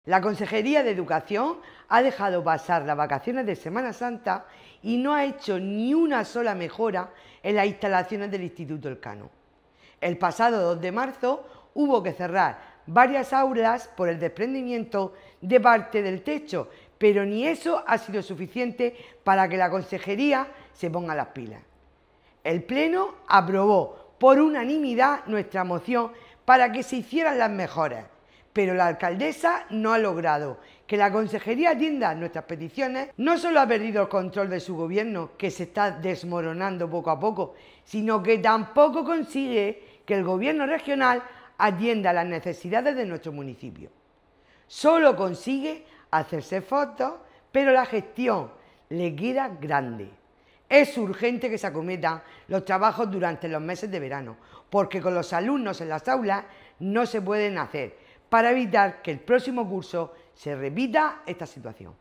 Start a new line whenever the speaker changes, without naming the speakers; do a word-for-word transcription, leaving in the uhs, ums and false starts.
La Consejería de Educación ha dejado pasar las vacaciones de Semana Santa y no ha hecho ni una sola mejora en las instalaciones del Instituto Elcano. El pasado dos de marzo hubo que cerrar varias aulas por el desprendimiento de parte del techo, pero ni eso ha sido suficiente para que la Consejería se ponga las pilas. El Pleno aprobó por unanimidad nuestra moción para que se hicieran las mejoras, pero la alcaldesa no ha logrado que la Consejería atienda nuestras peticiones. No solo ha perdido el control de su gobierno, que se está desmoronando poco a poco, sino que tampoco consigue que el gobierno regional atienda las necesidades de nuestro municipio. Solo consigue hacerse fotos, pero la gestión le queda grande. Es urgente que se acometan los trabajos durante los meses de verano, porque con los alumnos en las aulas no se pueden hacer, para evitar que el próximo curso se repita esta situación.